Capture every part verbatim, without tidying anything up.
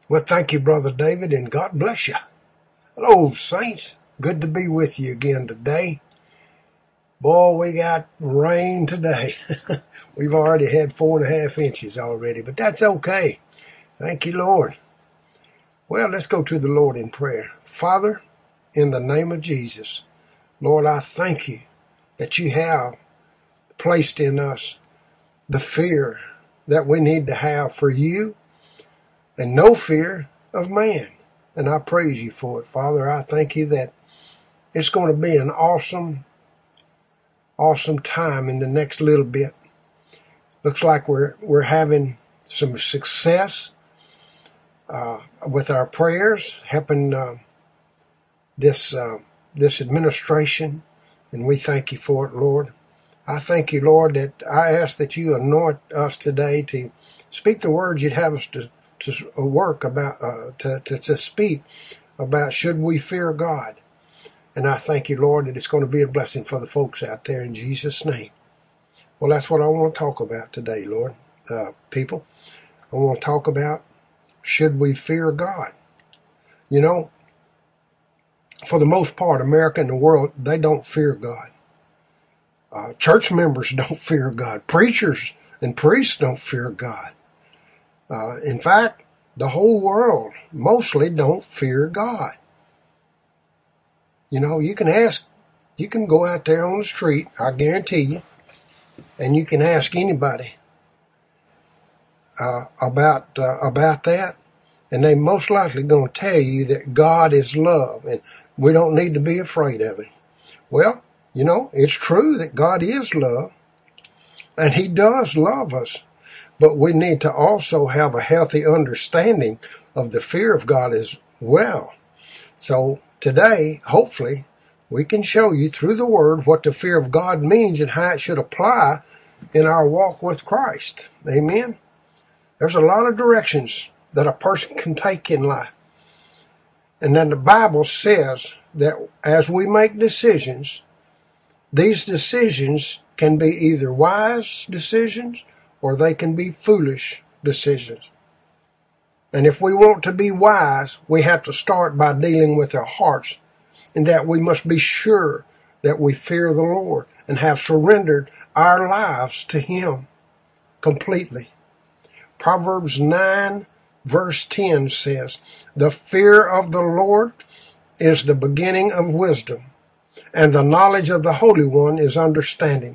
Well, thank you, Brother David, and God bless you. Hello, saints. Good to be with you again today. Boy, we got rain today. We've already had four and a half inches already, but that's okay. Thank you, Lord. Well, let's go to the Lord in prayer. Father, in the name of Jesus, Lord, I thank you that you have placed in us the fear that we need to have for you and no fear of man. And I praise you for it, Father. I thank you that it's going to be an awesome, awesome time in the next little bit. Looks like we're we're having some success uh, with our prayers, helping uh, this uh, this administration, and we thank you for it, Lord. I thank you, Lord, that I ask that you anoint us today to speak the words you'd have us to to work about, uh, to, to to speak about. Should we fear God? And I thank you, Lord, that it's going to be a blessing for the folks out there in Jesus' name. Well, that's what I want to talk about today, Lord. Uh, people, I want to talk about, should we fear God? You know, for the most part, America and the world, they don't fear God. Uh, church members don't fear God. Preachers and priests don't fear God. Uh, in fact, the whole world mostly don't fear God. You know, you can ask, you can go out there on the street, I guarantee you, and you can ask anybody uh, about uh, about that, and they most likely going to tell you that God is love, and we don't need to be afraid of Him. Well, you know, it's true that God is love, and He does love us, but we need to also have a healthy understanding of the fear of God as well. So today, hopefully, we can show you through the Word what the fear of God means and how it should apply in our walk with Christ. Amen? There's a lot of directions that a person can take in life. And then the Bible says that as we make decisions, these decisions can be either wise decisions or they can be foolish decisions. And if we want to be wise, we have to start by dealing with our hearts, and that we must be sure that we fear the Lord and have surrendered our lives to Him completely. Proverbs nine verse ten says, "The fear of the Lord is the beginning of wisdom, and the knowledge of the Holy One is understanding."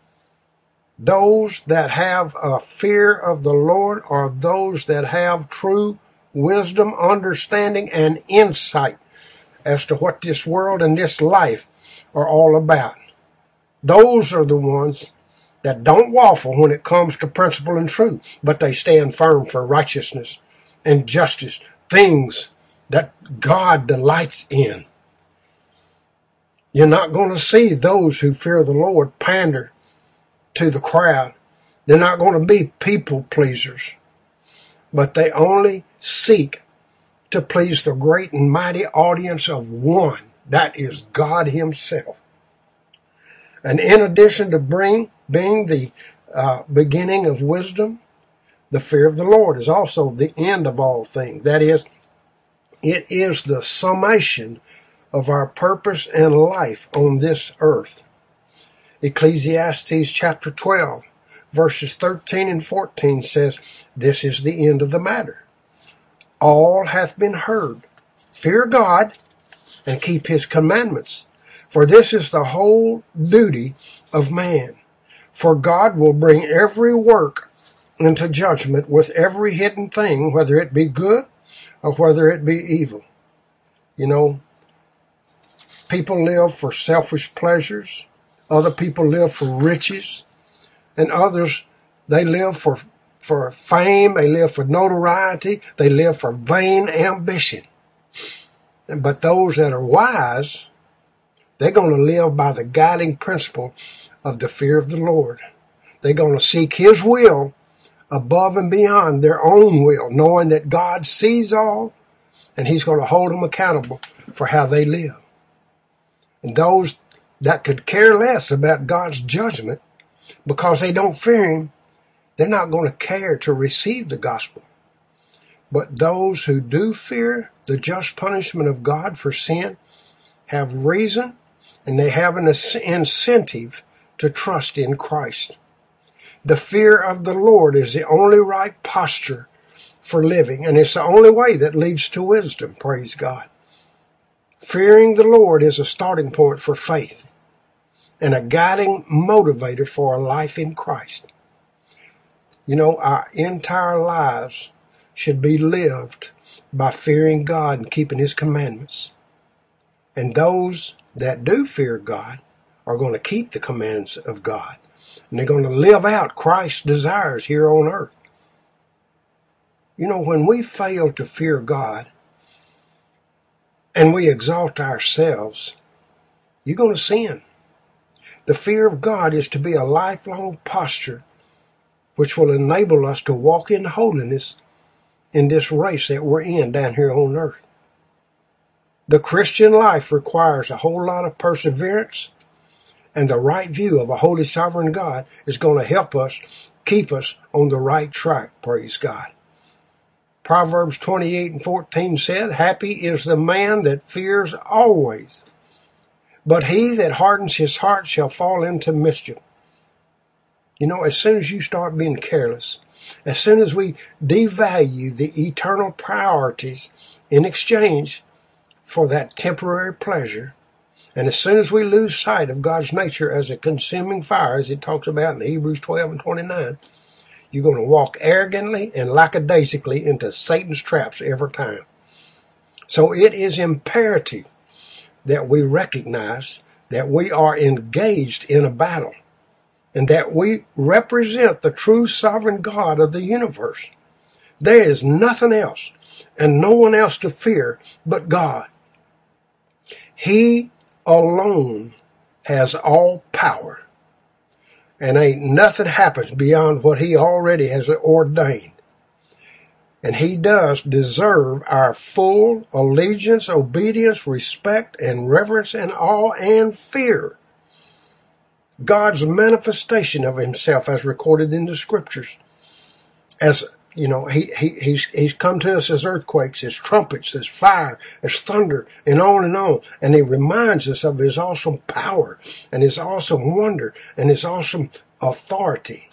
Those that have a fear of the Lord are those that have true wisdom, understanding, and insight as to what this world and this life are all about. Those are the ones that don't waffle when it comes to principle and truth, but they stand firm for righteousness and justice, things that God delights in. You're not going to see those who fear the Lord pander to the crowd. They're not going to be people pleasers, but they only seek to please the great and mighty audience of one, that is God Himself. And in addition to bring, being the uh, beginning of wisdom, the fear of the Lord is also the end of all things. That is, it is the summation of our purpose and life on this earth. Ecclesiastes chapter twelve, verses thirteen and fourteen says, "This is the end of the matter. All hath been heard. Fear God and keep His commandments, for this is the whole duty of man. For God will bring every work into judgment with every hidden thing, whether it be good or whether it be evil." You know, people live for selfish pleasures. Other people live for riches. And others, they live for, for fame. They live for notoriety. They live for vain ambition. But those that are wise, they're going to live by the guiding principle of the fear of the Lord. They're going to seek His will above and beyond their own will, knowing that God sees all and He's going to hold them accountable for how they live. And those that could care less about God's judgment because they don't fear Him, they're not going to care to receive the gospel. But those who do fear the just punishment of God for sin have reason and they have an incentive to trust in Christ. The fear of the Lord is the only right posture for living, and it's the only way that leads to wisdom, praise God. Fearing the Lord is a starting point for faith and a guiding motivator for a life in Christ. You know, our entire lives should be lived by fearing God and keeping His commandments. And those that do fear God are going to keep the commandments of God. And they're going to live out Christ's desires here on earth. You know, when we fail to fear God and we exalt ourselves, you're going to sin. The fear of God is to be a lifelong posture which will enable us to walk in holiness in this race that we're in down here on earth. The Christian life requires a whole lot of perseverance, and the right view of a holy sovereign God is going to help us keep us on the right track, praise God. Proverbs twenty-eight and fourteen said, "Happy is the man that fears always, but he that hardens his heart shall fall into mischief." You know, as soon as you start being careless, as soon as we devalue the eternal priorities in exchange for that temporary pleasure, and as soon as we lose sight of God's nature as a consuming fire, as it talks about in Hebrews twelve and twenty-nine, you're going to walk arrogantly and lackadaisically into Satan's traps every time. So it is imperative that we recognize that we are engaged in a battle and that we represent the true sovereign God of the universe. There is nothing else and no one else to fear but God. He alone has all power. And ain't nothing happens beyond what He already has ordained. And He does deserve our full allegiance, obedience, respect, and reverence, and awe and fear. God's manifestation of Himself as recorded in the Scriptures. As, you know, he, he, he's, he's come to us as earthquakes, as trumpets, as fire, as thunder, and on and on. And He reminds us of His awesome power and His awesome wonder and His awesome authority.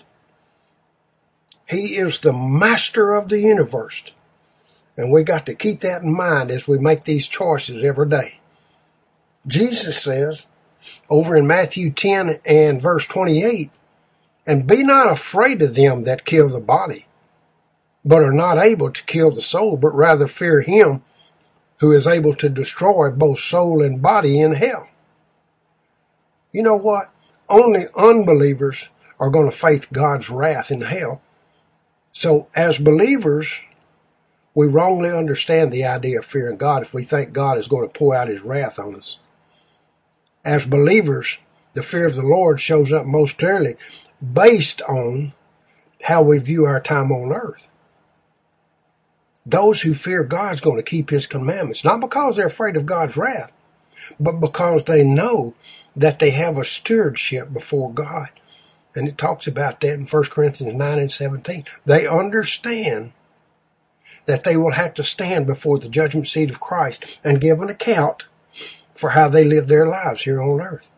He is the master of the universe. And we got to keep that in mind as we make these choices every day. Jesus says over in Matthew ten and verse twenty-eight, "And be not afraid of them that kill the body, but are not able to kill the soul, but rather fear Him who is able to destroy both soul and body in hell." You know what? Only unbelievers are going to face God's wrath in hell. So as believers, we wrongly understand the idea of fearing God if we think God is going to pour out His wrath on us. As believers, the fear of the Lord shows up most clearly based on how we view our time on earth. Those who fear God is going to keep His commandments, not because they're afraid of God's wrath, but because they know that they have a stewardship before God. And it talks about that in First Corinthians nine and seventeen. They understand that they will have to stand before the judgment seat of Christ and give an account for how they live their lives here on earth.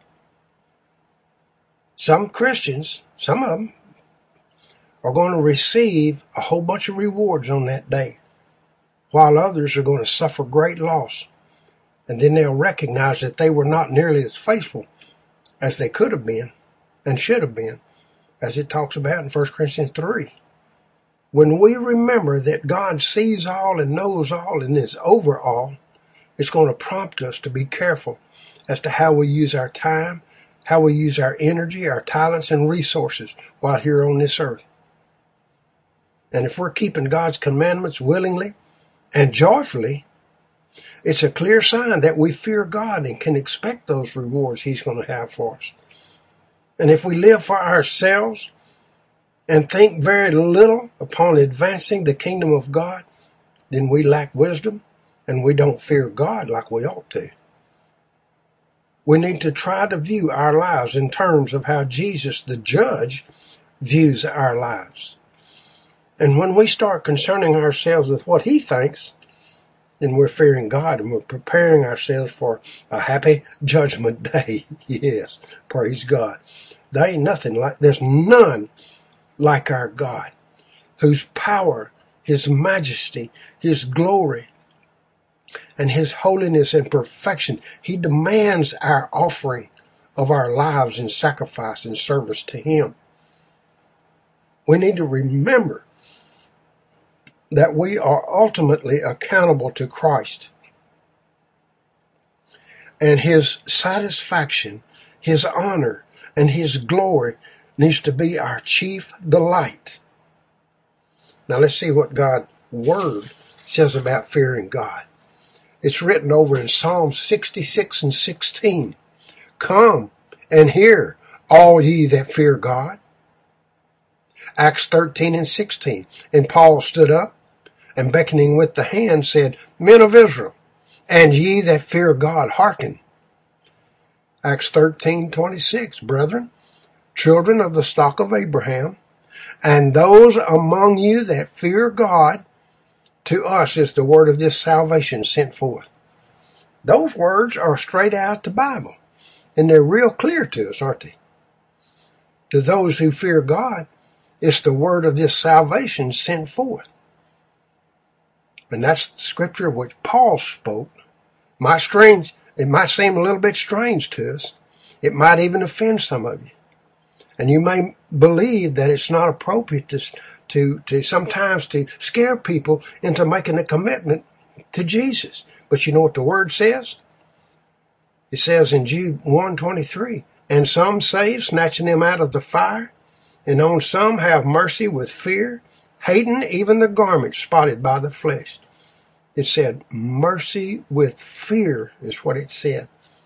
Some Christians, some of them, are going to receive a whole bunch of rewards on that day, while others are going to suffer great loss. And then they'll recognize that they were not nearly as faithful as they could have been and should have been, as it talks about in First Corinthians three. When we remember that God sees all and knows all and is over all, it's going to prompt us to be careful as to how we use our time, how we use our energy, our talents, and resources while here on this earth. And if we're keeping God's commandments willingly and joyfully, it's a clear sign that we fear God and can expect those rewards He's going to have for us. And if we live for ourselves and think very little upon advancing the kingdom of God, then we lack wisdom and we don't fear God like we ought to. We need to try to view our lives in terms of how Jesus, the judge, views our lives. And when we start concerning ourselves with what he thinks, then we're fearing God and we're preparing ourselves for a happy judgment day. Yes, praise God. There ain't nothing like, there's none like our God, whose power, his majesty, his glory, and his holiness and perfection, he demands our offering of our lives in sacrifice and service to him. We need to remember that we are ultimately accountable to Christ, and his satisfaction, his honor, and his glory needs to be our chief delight. Now let's see what God's word says about fearing God. It's written over in Psalm sixty-six and sixteen. Come and hear, all ye that fear God. Acts thirteen and sixteen. And Paul stood up and beckoning with the hand said, Men of Israel, and ye that fear God, hearken. Acts thirteen twenty-six. Brethren, children of the stock of Abraham, and those among you that fear God, to us is the word of this salvation sent forth. Those words are straight out the Bible, and they're real clear to us, aren't they? To those who fear God, it's the word of this salvation sent forth. And that's the scripture which Paul spoke. Might strange, it might seem a little bit strange to us. It might even offend some of you. And you may believe that it's not appropriate to, to, to sometimes to scare people into making a commitment to Jesus. But you know what the word says? It says in Jude one twenty-three, and some save, snatching them out of the fire, and on some have mercy with fear, hating even the garment spotted by the flesh. It said mercy with fear is what it said.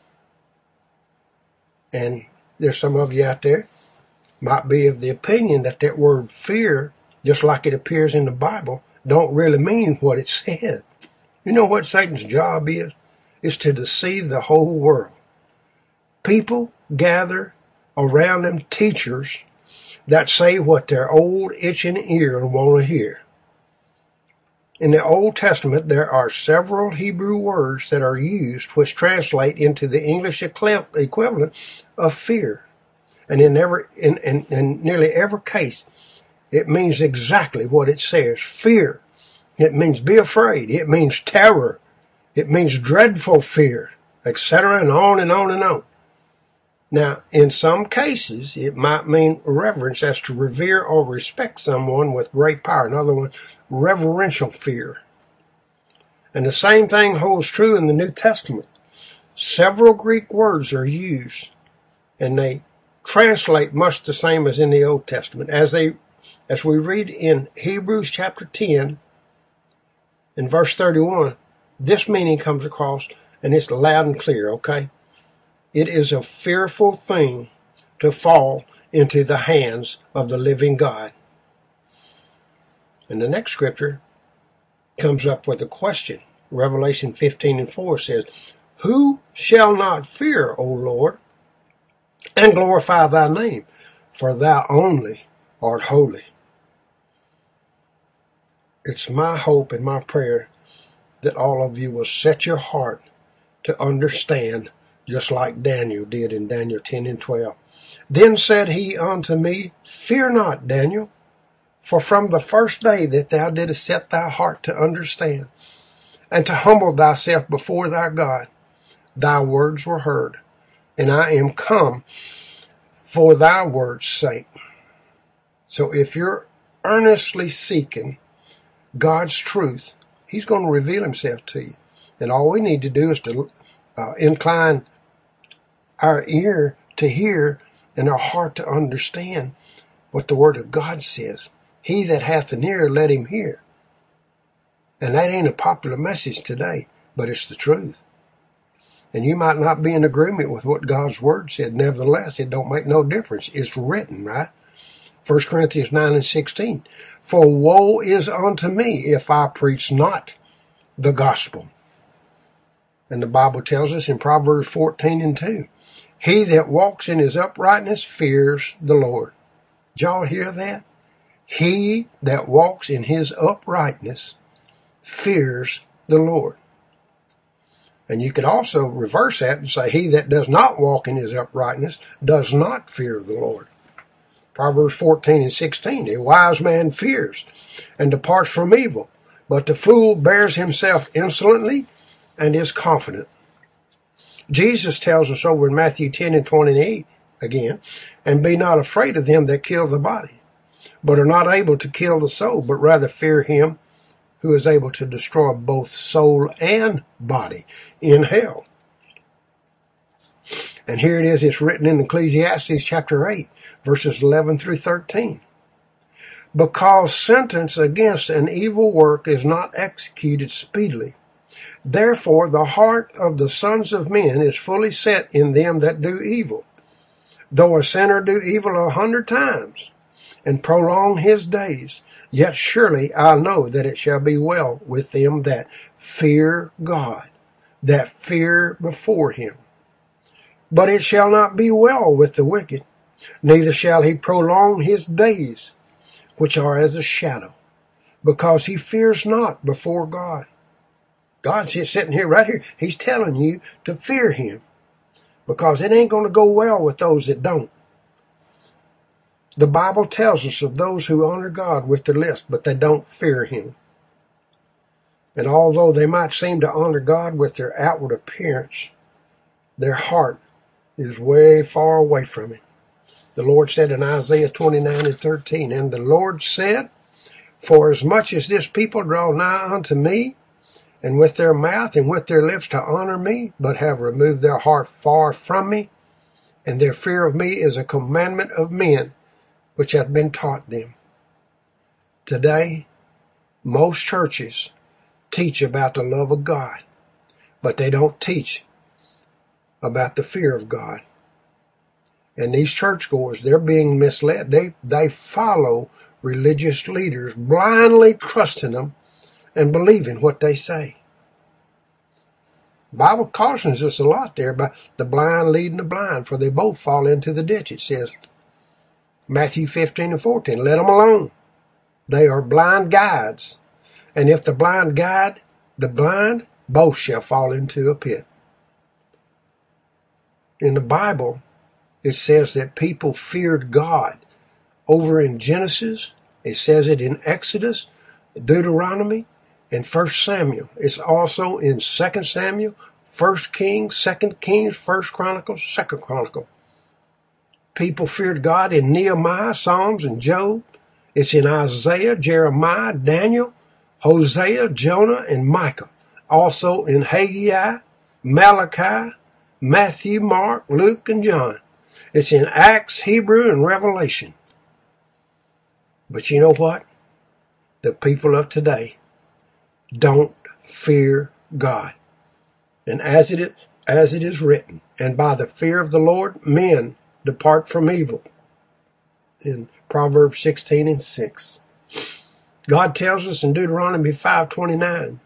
And there's some of you out there might be of the opinion that that word fear, just like it appears in the Bible, don't really mean what it said. You know what Satan's job is? Is to deceive the whole world. People gather around them teachers that say what their old itching ear want to hear. In the Old Testament, there are several Hebrew words that are used which translate into the English equivalent of fear. And in, every, in, in, in nearly every case, it means exactly what it says. Fear. It means be afraid. It means terror. It means dreadful fear, et cetera, and on and on and on. Now, in some cases, it might mean reverence as to revere or respect someone with great power. In other words, reverential fear. And the same thing holds true in the New Testament. Several Greek words are used, and they translate much the same as in the Old Testament. As they, as we read in Hebrews chapter ten, in verse thirty-one, this meaning comes across, and it's loud and clear, okay? It is a fearful thing to fall into the hands of the living God. And the next scripture comes up with a question. Revelation fifteen and four says, Who shall not fear, O Lord, and glorify thy name? For thou only art holy. It's my hope and my prayer that all of you will set your heart to understand, just like Daniel did in Daniel ten and twelve. Then said he unto me, Fear not, Daniel, for from the first day that thou didst set thy heart to understand, and to humble thyself before thy God, thy words were heard, and I am come for thy word's sake. So if you're earnestly seeking God's truth, he's going to reveal himself to you. And all we need to do is to uh, incline our ear to hear and our heart to understand what the word of God says. He that hath an ear, let him hear. And that ain't a popular message today, but it's the truth. And you might not be in agreement with what God's word said. Nevertheless, it don't make no difference. It's written, right? First Corinthians nine and sixteen. For woe is unto me if I preach not the gospel. And the Bible tells us in Proverbs fourteen and two, he that walks in his uprightness fears the Lord. Did y'all hear that? He that walks in his uprightness fears the Lord. And you could also reverse that and say, he that does not walk in his uprightness does not fear the Lord. Proverbs fourteen and sixteen, a wise man fears and departs from evil, but the fool bears himself insolently and is confident. Jesus tells us over in Matthew ten and twenty-eight again, and be not afraid of them that kill the body, but are not able to kill the soul, but rather fear him who is able to destroy both soul and body in hell. And here it is, it's written in Ecclesiastes chapter eight, verses eleven through thirteen. Because sentence against an evil work is not executed speedily, therefore the heart of the sons of men is fully set in them that do evil. Though a sinner do evil a hundred times, and prolong his days, yet surely I know that it shall be well with them that fear God, that fear before him. But it shall not be well with the wicked, neither shall he prolong his days, which are as a shadow, because he fears not before God. God's here, sitting here right here. He's telling you to fear him, because it ain't going to go well with those that don't. The Bible tells us of those who honor God with their lips, but they don't fear him. And although they might seem to honor God with their outward appearance, their heart is way far away from him. The Lord said in Isaiah twenty-nine and thirteen, and the Lord said, for as much as this people draw nigh unto me, and with their mouth and with their lips to honor me, but have removed their heart far from me, and their fear of me is a commandment of men, which hath been taught them. Today, most churches teach about the love of God, but they don't teach about the fear of God. And these churchgoers, they're being misled. They, they follow religious leaders, blindly trusting them and believing what they say. The Bible cautions us a lot there about the blind leading the blind, for they both fall into the ditch, it says. Matthew fifteen and fourteen, let them alone. They are blind guides. And if the blind guide the blind, both shall fall into a pit. In the Bible, it says that people feared God. Over in Genesis, it says it in Exodus, Deuteronomy, and First Samuel. It's also in Second Samuel, First Kings, Second Kings, First Chronicles, Second Chronicles. People feared God in Nehemiah, Psalms, and Job. It's in Isaiah, Jeremiah, Daniel, Hosea, Jonah, and Micah. Also in Haggai, Malachi, Matthew, Mark, Luke, and John. It's in Acts, Hebrew, and Revelation. But you know what? The people of today don't fear God. And as it is, as it is written, and by the fear of the Lord, men depart from evil. In Proverbs sixteen and six. God tells us in Deuteronomy five twenty-nine.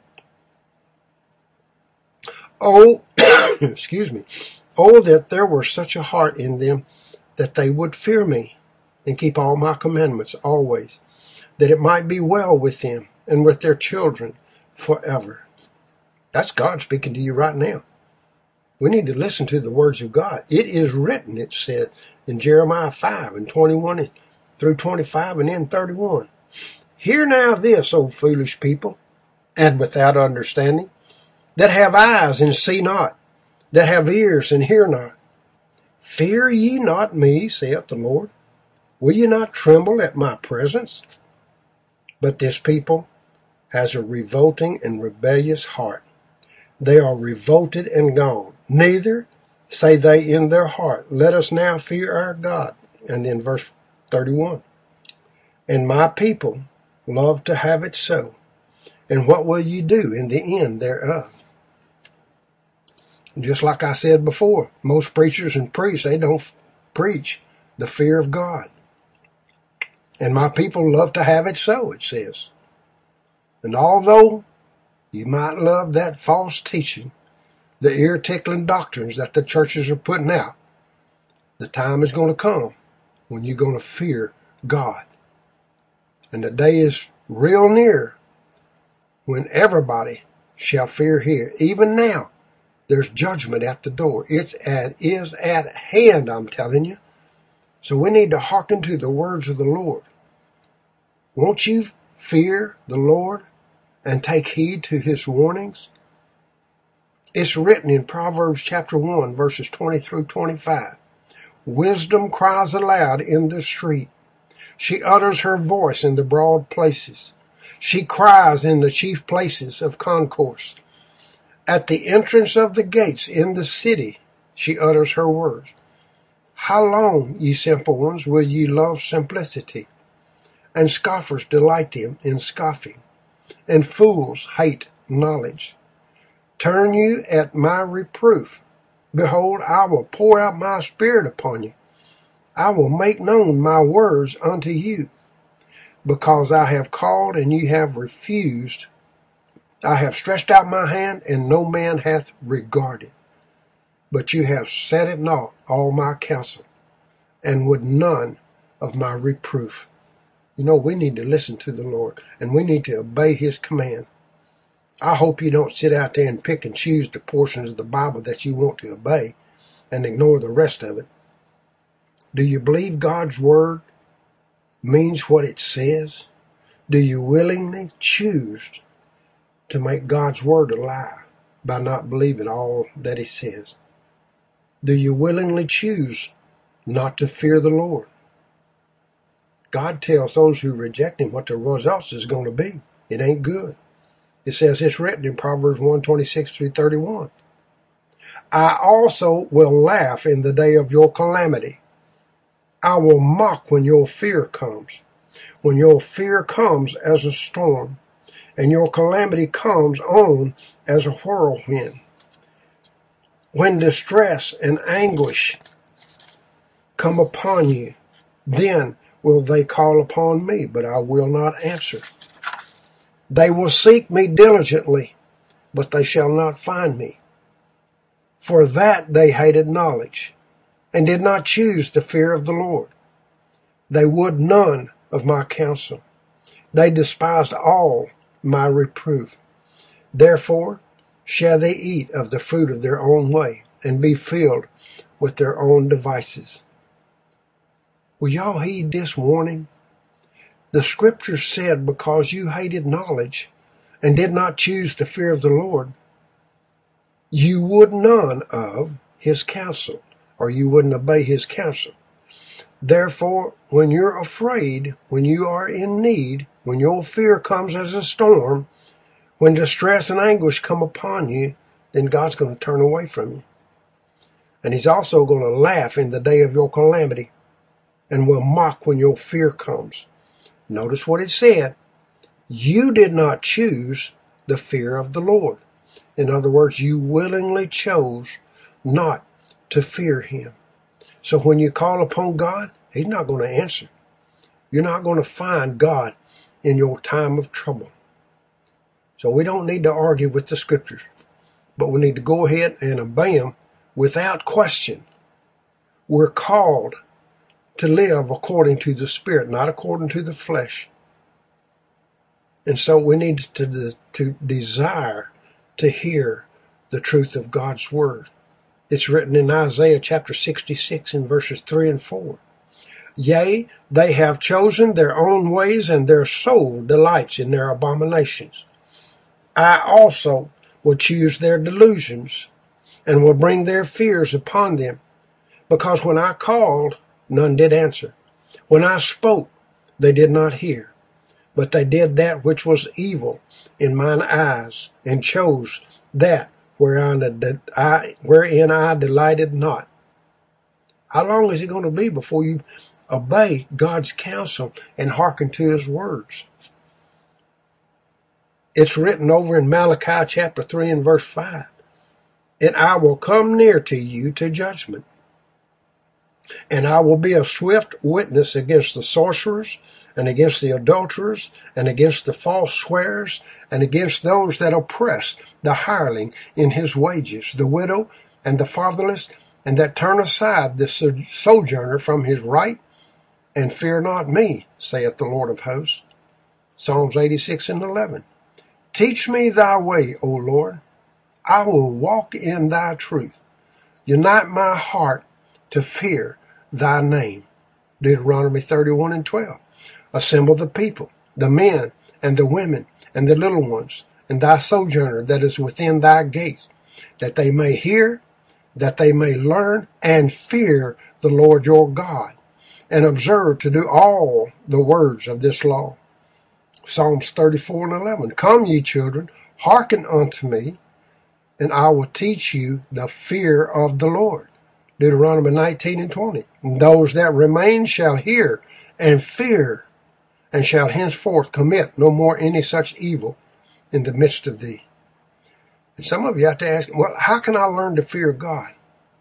Oh, excuse me. Oh, that there were such a heart in them that they would fear me and keep all my commandments always, that it might be well with them and with their children forever. That's God speaking to you right now. We need to listen to the words of God. It is written, it said in Jeremiah five and twenty-one through twenty-five and then thirty-one. Hear now this, O foolish people, and without understanding, that have eyes and see not, that have ears and hear not. Fear ye not me, saith the Lord. Will ye not tremble at my presence? But this people has a revolting and rebellious heart. They are revolted and gone. Neither say they in their heart, let us now fear our God. And then verse thirty-one. And my people love to have it so. And what will ye do in the end thereof? Just like I said before, most preachers and priests, they don't preach the fear of God. And my people love to have it so, it says. And although you might love that false teaching, the ear-tickling doctrines that the churches are putting out, the time is going to come when you're going to fear God. And the day is real near when everybody shall fear here. Even now, there's judgment at the door. It's at, is at hand, I'm telling you. So we need to hearken to the words of the Lord. Won't you fear the Lord and take heed to his warnings? It's written in Proverbs chapter one, verses twenty through twenty-five. Wisdom cries aloud in the street. She utters her voice in the broad places. She cries in the chief places of concourse. At the entrance of the gates in the city, she utters her words. How long, ye simple ones, will ye love simplicity? And scoffers delight them in scoffing, and fools hate knowledge. Turn you at my reproof. Behold, I will pour out my spirit upon you. I will make known my words unto you. Because I have called and you have refused. I have stretched out my hand and no man hath regarded. But you have set at naught all my counsel, and would none of my reproof. You know, we need to listen to the Lord, and we need to obey his command. I hope you don't sit out there and pick and choose the portions of the Bible that you want to obey and ignore the rest of it. Do you believe God's word means what it says? Do you willingly choose to make God's word a lie by not believing all that it says? Do you willingly choose not to fear the Lord? God tells those who reject him what the results is going to be. It ain't good. It says it's written in Proverbs one twenty-six through thirty-one. I also will laugh in the day of your calamity. I will mock when your fear comes. When your fear comes as a storm, and your calamity comes on as a whirlwind. When distress and anguish come upon you, then will they call upon me, but I will not answer. They will seek me diligently, but they shall not find me. For that they hated knowledge, and did not choose the fear of the Lord. They would none of my counsel. They despised all my reproof. Therefore shall they eat of the fruit of their own way, and be filled with their own devices. Will y'all heed this warning? The scripture said, because you hated knowledge and did not choose the fear of the Lord, you would none of his counsel, or you wouldn't obey his counsel. Therefore, when you're afraid, when you are in need, when your fear comes as a storm, when distress and anguish come upon you, then God's going to turn away from you. And he's also going to laugh in the day of your calamity and will mock when your fear comes. Notice what it said. You did not choose the fear of the Lord. In other words, you willingly chose not to fear him. So when you call upon God, he's not going to answer. You're not going to find God in your time of trouble. So we don't need to argue with the scriptures, but we need to go ahead and obey them without question. We're called to live according to the Spirit, not according to the flesh. And so we need to, to desire to hear the truth of God's word. It's written in Isaiah chapter sixty-six in verses three and four. Yea, they have chosen their own ways, and their soul delights in their abominations. I also will choose their delusions, and will bring their fears upon them. Because when I called, none did answer. When I spoke, they did not hear. But they did that which was evil in mine eyes, and chose that wherein I, wherein I delighted not. How long is it going to be before you obey God's counsel and hearken to his words? It's written over in Malachi chapter three and verse five. And I will come near to you to judgment. And I will be a swift witness against the sorcerers, and against the adulterers, and against the false swearers, and against those that oppress the hireling in his wages, the widow and the fatherless, and that turn aside the sojourner from his right, and fear not me, saith the Lord of hosts. Psalms eighty-six and eleven. Teach me thy way, O Lord. I will walk in thy truth. Unite my heart to fear thy name. Deuteronomy thirty-one and twelve. Assemble the people, the men and the women and the little ones, and thy sojourner that is within thy gates, that they may hear, that they may learn and fear the Lord your God, and observe to do all the words of this law. Psalms thirty-four and eleven. Come, ye children, hearken unto me, and I will teach you the fear of the Lord. Deuteronomy nineteen and twenty. And those that remain shall hear and fear, and shall henceforth commit no more any such evil in the midst of thee. And some of you have to ask, well, how can I learn to fear God?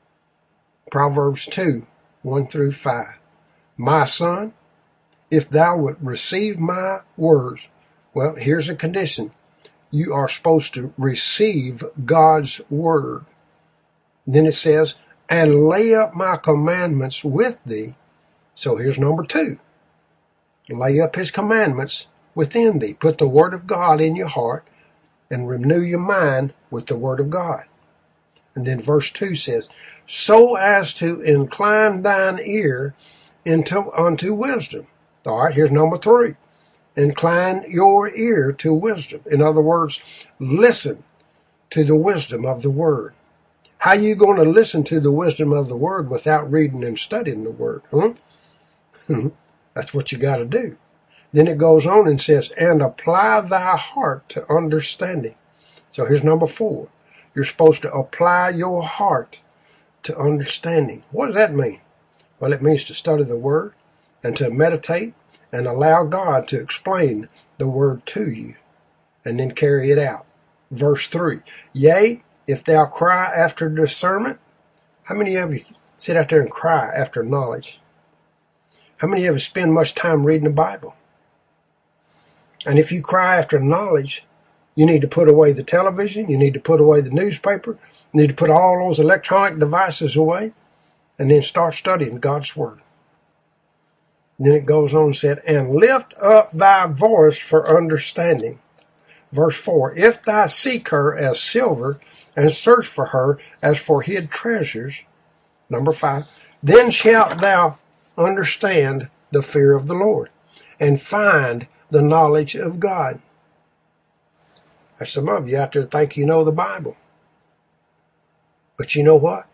Proverbs two, one through five. My son, if thou wilt receive my words, well, here's a condition. You are supposed to receive God's word. Then it says, and lay up my commandments with thee. So here's number two. Lay up his commandments within thee. Put the word of God in your heart and renew your mind with the word of God. And then verse two says, so as to incline thine ear into unto wisdom. All right, here's number three. Incline your ear to wisdom. In other words, listen to the wisdom of the word. How are you going to listen to the wisdom of the word without reading and studying the word? Huh? That's what you got to do. Then it goes on and says, and apply thy heart to understanding. So here's number four. You're supposed to apply your heart to understanding. What does that mean? Well, it means to study the word and to meditate and allow God to explain the word to you and then carry it out. Verse three, yea, if thou cry after discernment. How many of you sit out there and cry after knowledge? How many of you spend much time reading the Bible? And if you cry after knowledge, you need to put away the television, you need to put away the newspaper, you need to put all those electronic devices away, and then start studying God's word. Then it goes on and said, and lift up thy voice for understanding. Verse four, if thou seek her as silver and search for her as for hid treasures. Number five, then shalt thou understand the fear of the Lord and find the knowledge of God. There's some of you out there think you know the Bible. But you know what?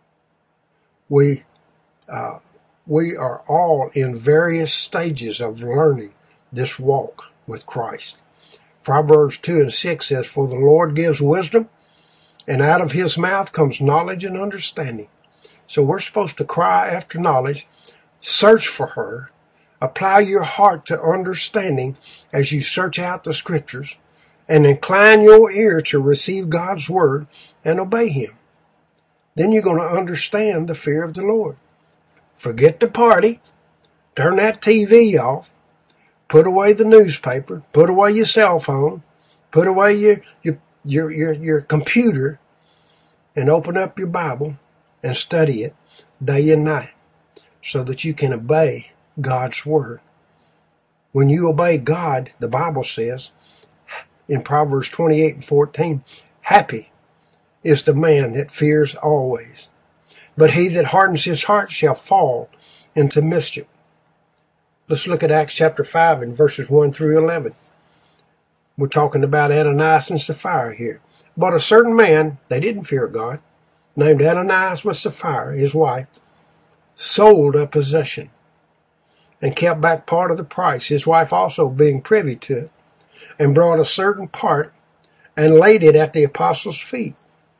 We, uh, we are all in various stages of learning this walk with Christ. Proverbs two and six says, for the Lord gives wisdom, and out of his mouth comes knowledge and understanding. So we're supposed to cry after knowledge, search for her, apply your heart to understanding as you search out the scriptures, and incline your ear to receive God's word and obey him. Then you're going to understand the fear of the Lord. Forget the party. Turn that T V off. Put away the newspaper. Put away your cell phone. Put away your, your, your, your, your computer and open up your Bible and study it day and night so that you can obey God's word. When you obey God, the Bible says in Proverbs twenty-eight and fourteen, happy is the man that fears always, but he that hardens his heart shall fall into mischief. Let's look at Acts chapter five and verses one through eleven. We're talking about Ananias and Sapphira here. But a certain man, they didn't fear God, named Ananias with Sapphira, his wife, sold a possession and kept back part of the price, his wife also being privy to it, and brought a certain part and laid it at the apostles' feet.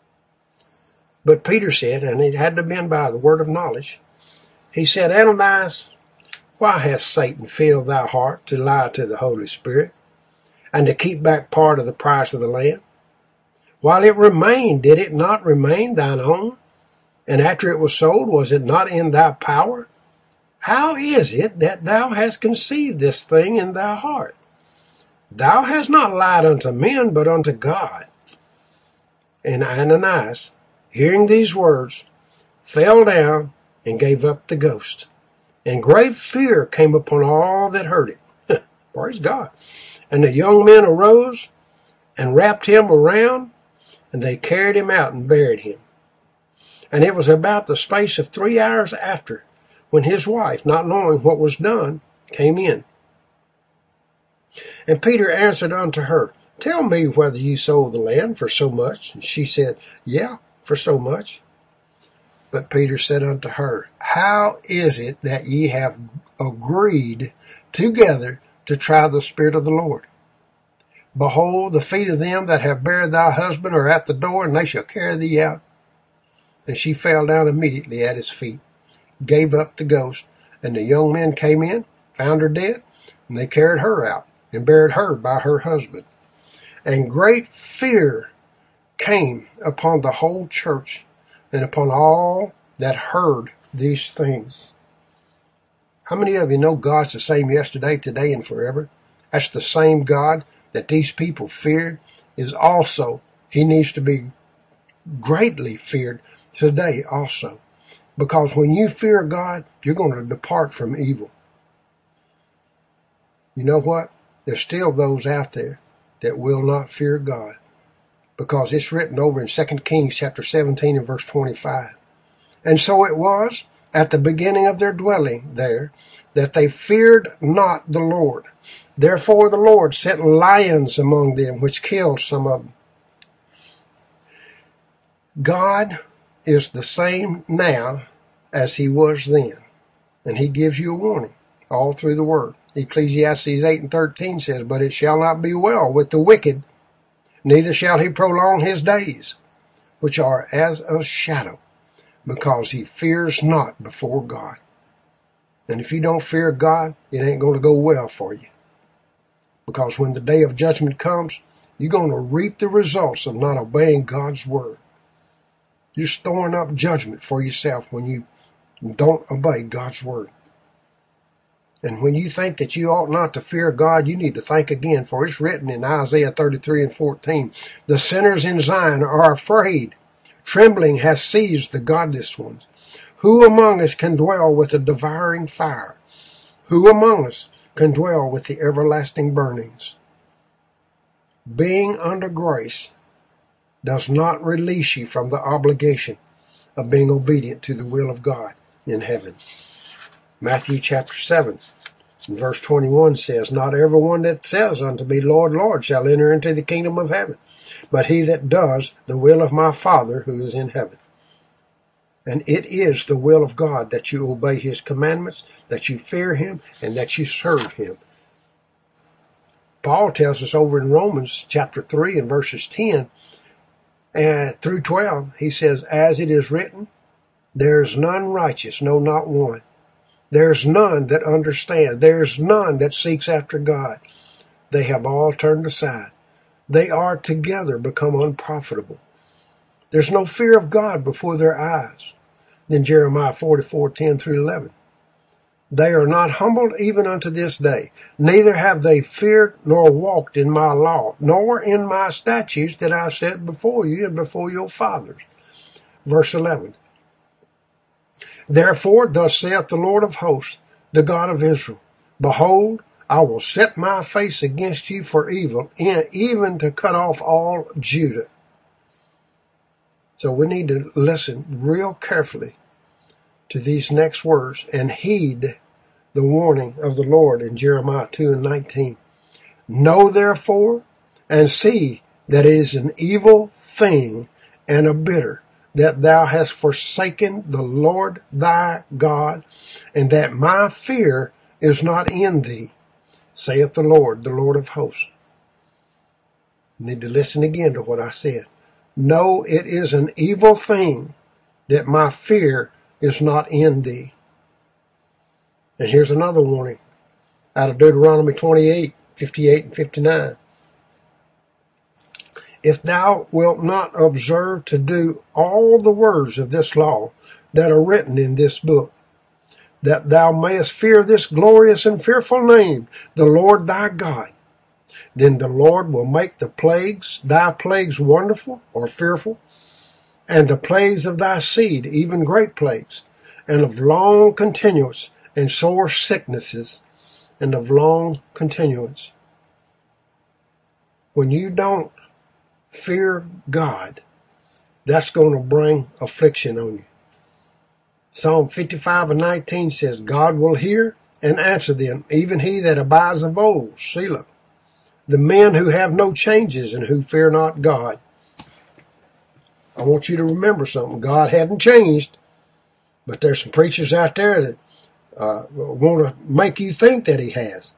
But Peter said, and it had to have been by the word of knowledge, he said, Ananias, why hath Satan filled thy heart to lie to the Holy Spirit, and to keep back part of the price of the land? While it remained, did it not remain thine own? And after it was sold, was it not in thy power? How is it that thou hast conceived this thing in thy heart? Thou hast not lied unto men, but unto God. And Ananias, hearing these words, fell down and gave up the ghost. And great fear came upon all that heard it. Praise God. And the young men arose and wrapped him around, and they carried him out and buried him. And it was about the space of three hours after, when his wife, not knowing what was done, came in. And Peter answered unto her, Tell me whether ye sold the land for so much. And she said, Yeah, for so much. But Peter said unto her, How is it that ye have agreed together to try the Spirit of the Lord? Behold, the feet of them that have buried thy husband are at the door, and they shall carry thee out. And she fell down immediately at his feet, gave up the ghost. And the young men came in, found her dead, and they carried her out, and buried her by her husband. And great fear came upon the whole church, and upon all that heard these things. How many of you know God's the same yesterday, today, and forever? That's the same God that these people feared is also, he needs to be greatly feared today also. Because when you fear God, you're going to depart from evil. You know what? There's still those out there that will not fear God. Because it's written over in Second Kings chapter seventeen and verse twenty-five. And so it was at the beginning of their dwelling there that they feared not the Lord. Therefore the Lord sent lions among them, which killed some of them. God is the same now as he was then. And he gives you a warning all through the word. Ecclesiastes eight and thirteen says, But it shall not be well with the wicked, neither shall he prolong his days, which are as a shadow, because he fears not before God. And if you don't fear God, it ain't going to go well for you. Because when the day of judgment comes, you're going to reap the results of not obeying God's word. You're storing up judgment for yourself when you don't obey God's word. And when you think that you ought not to fear God, you need to think again, for it's written in Isaiah thirty-three and fourteen, The sinners in Zion are afraid. Trembling has seized the godless ones. Who among us can dwell with a devouring fire? Who among us can dwell with the everlasting burnings? Being under grace does not release you from the obligation of being obedient to the will of God in heaven. Matthew chapter seven, verse twenty-one says, Not everyone that says unto me, Lord, Lord, shall enter into the kingdom of heaven, but he that does the will of my Father who is in heaven. And it is the will of God that you obey his commandments, that you fear him, and that you serve him. Paul tells us over in Romans chapter three and verses ten and through twelve, he says, As it is written, There's none righteous, no, not one. There's none that understands. There's none that seeks after God. They have all turned aside. They are together become unprofitable. There's no fear of God before their eyes. Then Jeremiah forty-four, ten through eleven. They are not humbled even unto this day. Neither have they feared nor walked in my law, nor in my statutes that I set before you and before your fathers. Verse eleven. Therefore, thus saith the Lord of hosts, the God of Israel, Behold, I will set my face against you for evil, even to cut off all Judah. So we need to listen real carefully to these next words and heed the warning of the Lord in Jeremiah two and nineteen. Know therefore and see that it is an evil thing and a bitter, that thou hast forsaken the Lord thy God, and that my fear is not in thee, saith the Lord, the Lord of hosts. You need to listen again to what I said. No, it is an evil thing that my fear is not in thee. And here's another warning out of Deuteronomy twenty-eight, fifty-eight and fifty-nine. If thou wilt not observe to do all the words of this law that are written in this book, that thou mayest fear this glorious and fearful name, the Lord thy God, then the Lord will make the plagues, thy plagues wonderful or fearful, and the plagues of thy seed, even great plagues, and of long continuance and sore sicknesses, and of long continuance. When you don't fear God, that's going to bring affliction on you. Psalm fifty-five and nineteen says, God will hear and answer them, even he that abides of old, Selah. The men who have no changes and who fear not God. I want you to remember something. God hadn't changed, but there's some preachers out there that uh, want to make you think that he has.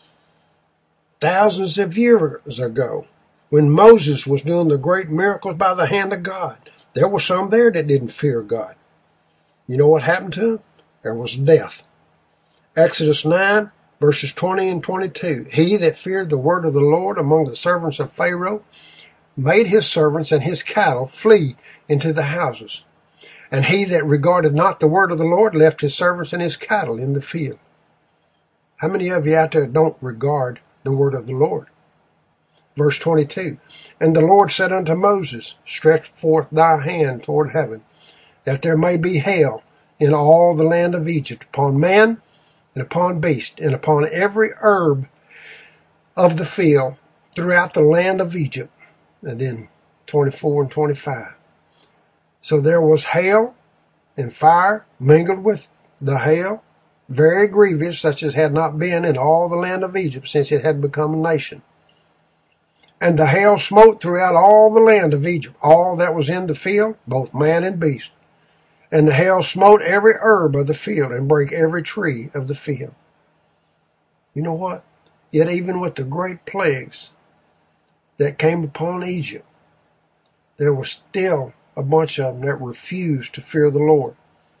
Thousands of years ago, when Moses was doing the great miracles by the hand of God, there were some there that didn't fear God. You know what happened to them? There was death. Exodus nine, verses twenty and twenty-two. He that feared the word of the Lord among the servants of Pharaoh made his servants and his cattle flee into the houses. And he that regarded not the word of the Lord left his servants and his cattle in the field. How many of you out there don't regard the word of the Lord? Verse twenty-two. And the Lord said unto Moses, stretch forth thy hand toward heaven, that there may be hail in all the land of Egypt, upon man and upon beast, and upon every herb of the field throughout the land of Egypt. And then twenty-four and twenty-five. So there was hail and fire mingled with the hail, very grievous, such as had not been in all the land of Egypt since it had become a nation. And the hail smote throughout all the land of Egypt, all that was in the field, both man and beast. And the hail smote every herb of the field, and brake every tree of the field. You know what? Yet even with the great plagues that came upon Egypt, there was still a bunch of them that refused to fear the Lord.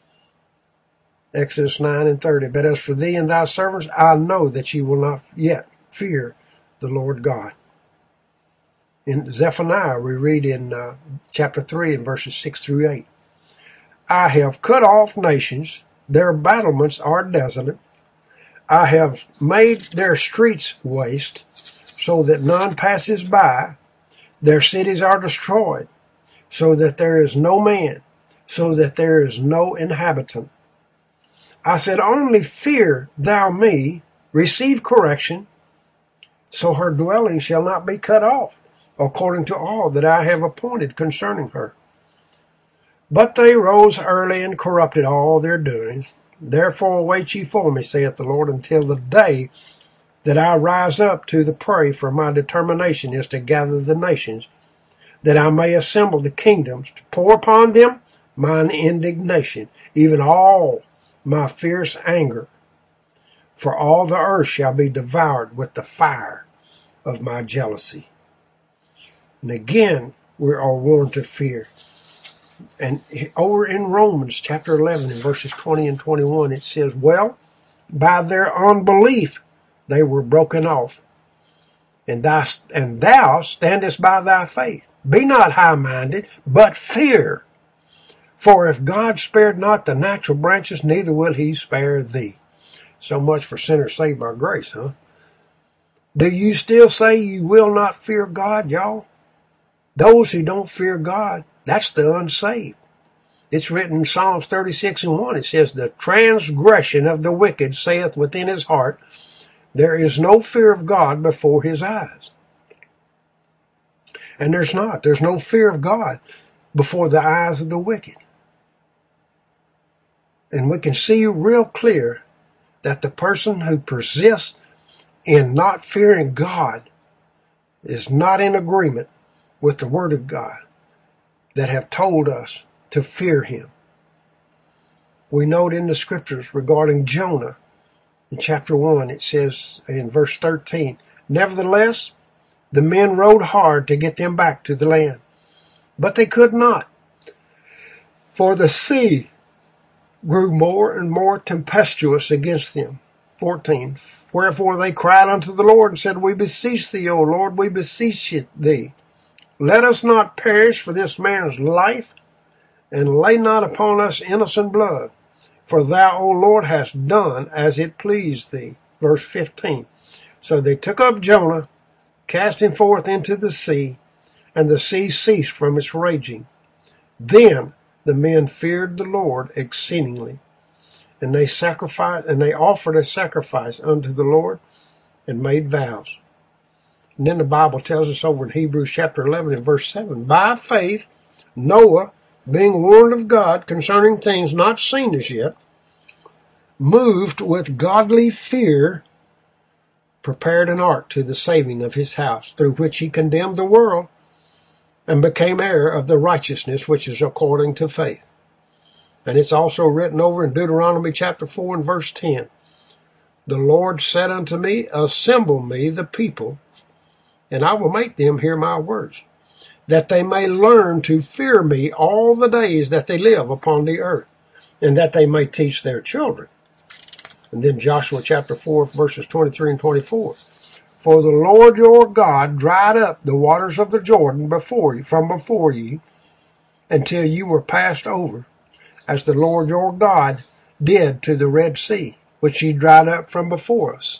Exodus nine and thirty. But as for thee and thy servants, I know that ye will not yet fear the Lord God. In Zephaniah, we read in uh, chapter three and verses six through eight. I have cut off nations, their battlements are desolate. I have made their streets waste, so that none passes by. Their cities are destroyed, so that there is no man, so that there is no inhabitant. I said, only fear thou me, receive correction, so her dwelling shall not be cut off, according to all that I have appointed concerning her. But they rose early and corrupted all their doings. Therefore wait ye for me, saith the Lord, until the day that I rise up to the prey, for my determination is to gather the nations, that I may assemble the kingdoms, to pour upon them mine indignation, even all my fierce anger. For all the earth shall be devoured with the fire of my jealousy. And again, we are warned to fear. And over in Romans chapter eleven, in verses twenty and twenty-one, it says, well, by their unbelief they were broken off, and thou, and thou standest by thy faith. Be not high-minded, but fear. For if God spared not the natural branches, neither will he spare thee. So much for sinners saved by grace, huh? Do you still say you will not fear God, y'all? Those who don't fear God, that's the unsaved. It's written in Psalms thirty-six and one. It says, the transgression of the wicked saith within his heart, there is no fear of God before his eyes. And there's not. There's no fear of God before the eyes of the wicked. And we can see real clear that the person who persists in not fearing God is not in agreement with the Word of God that have told us to fear him. We note in the scriptures regarding Jonah, in chapter one, it says in verse thirteen, nevertheless, the men rowed hard to get them back to the land, but they could not, for the sea grew more and more tempestuous against them. fourteen, wherefore they cried unto the Lord and said, we beseech thee, O Lord, we beseech thee, let us not perish for this man's life, and lay not upon us innocent blood. For thou, O Lord, hast done as it pleased thee. Verse fifteen. So they took up Jonah, cast him forth into the sea, and the sea ceased from its raging. Then the men feared the Lord exceedingly, And they sacrificed, and they offered a sacrifice unto the Lord and made vows. And then the Bible tells us over in Hebrews chapter eleven and verse seven, by faith, Noah, being warned of God concerning things not seen as yet, moved with godly fear, prepared an ark to the saving of his house, through which he condemned the world and became heir of the righteousness which is according to faith. And it's also written over in Deuteronomy chapter four and verse ten. The Lord said unto me, assemble me the people, and I will make them hear my words, that they may learn to fear me all the days that they live upon the earth, and that they may teach their children. And then Joshua chapter four, verses twenty-three and twenty-four. For the Lord your God dried up the waters of the Jordan before you, from before you, until you were passed over, as the Lord your God did to the Red Sea, which he dried up from before us,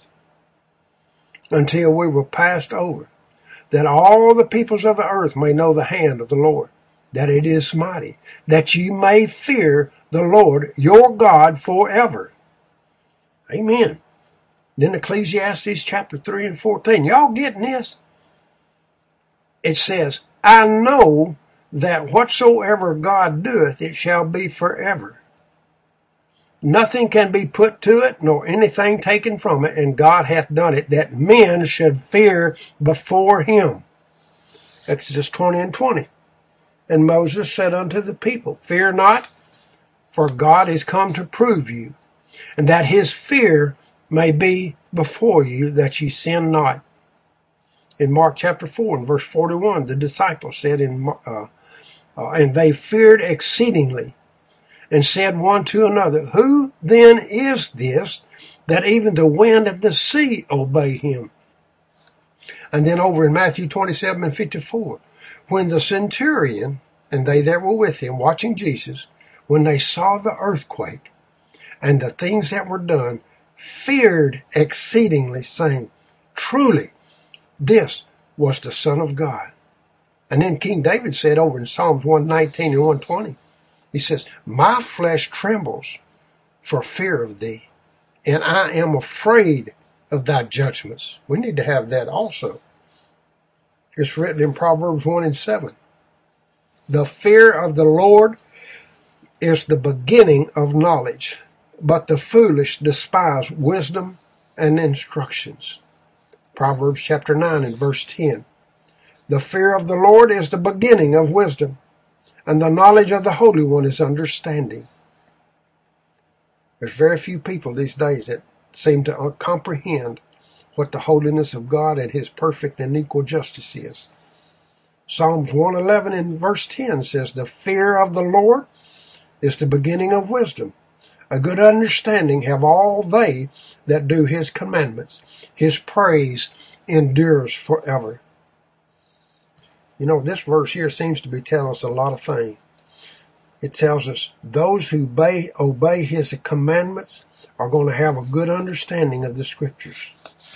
until we were passed over, that all the peoples of the earth may know the hand of the Lord, that it is mighty, that you may fear the Lord your God forever. Amen. Then Ecclesiastes chapter three and fourteen. Y'all getting this? It says, I know that whatsoever God doeth, it shall be forever. Nothing can be put to it, nor anything taken from it, and God hath done it, that men should fear before him. Exodus twenty and twenty. And Moses said unto the people, fear not, for God is come to prove you, and that his fear may be before you, that ye sin not. In Mark chapter four and verse forty-one, the disciples said, in, uh, uh, and they feared exceedingly, and said one to another, who then is this, that even the wind and the sea obey him? And then over in Matthew twenty-seven and fifty-four, when the centurion and they that were with him, watching Jesus, when they saw the earthquake and the things that were done, feared exceedingly, saying, truly, this was the Son of God. And then King David said over in Psalms one nineteen and one twenty, he says, my flesh trembles for fear of thee, and I am afraid of thy judgments. We need to have that also. It's written in Proverbs one and seven. The fear of the Lord is the beginning of knowledge, but the foolish despise wisdom and instructions. Proverbs chapter nine and verse ten. The fear of the Lord is the beginning of wisdom, and the knowledge of the Holy One is understanding. There's very few people these days that seem to comprehend what the holiness of God and his perfect and equal justice is. Psalms one eleven and verse ten says, the fear of the Lord is the beginning of wisdom. A good understanding have all they that do his commandments. His praise endures forever. You know, this verse here seems to be telling us a lot of things. It tells us those who obey, obey his commandments are going to have a good understanding of the scriptures.